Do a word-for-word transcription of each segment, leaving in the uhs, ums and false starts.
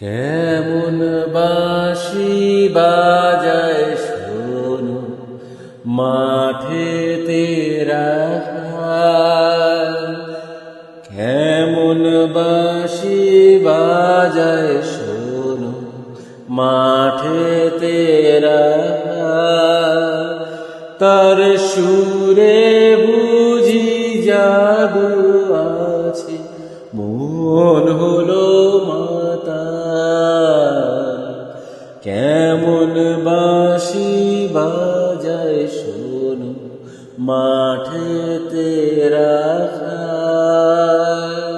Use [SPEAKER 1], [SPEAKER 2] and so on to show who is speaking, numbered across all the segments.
[SPEAKER 1] কেমন বাঁশি বাজায় শোনো মাঠে তেরা হাল। কেমন বাঁশি বাজায় শোনো মাঠে তেরা হাল। তার সুরে বুঝি জাদু আছে, মন হলো মাতাল। কেমন বাঁশি বাজায় শোনো মাঠে তেরা হাল।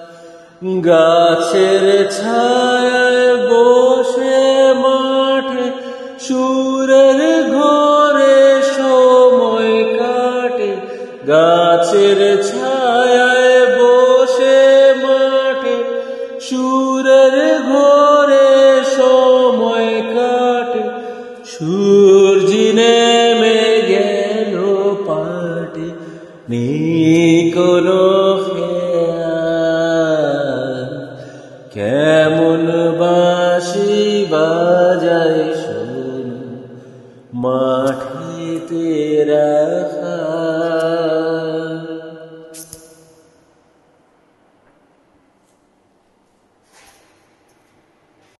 [SPEAKER 1] গাছের ছায়ায় বসে মাঠে সুরের ঘরে সময় কাটে। গাছের ছায়ায় বসে মাঠে সুরের ঘরে সময় কাটে। সূর্য নেমে গেল পাটে, নেই কোনো খেয়াল। কেমন বাঁশি বাজায় শোনো মাঠে তেরা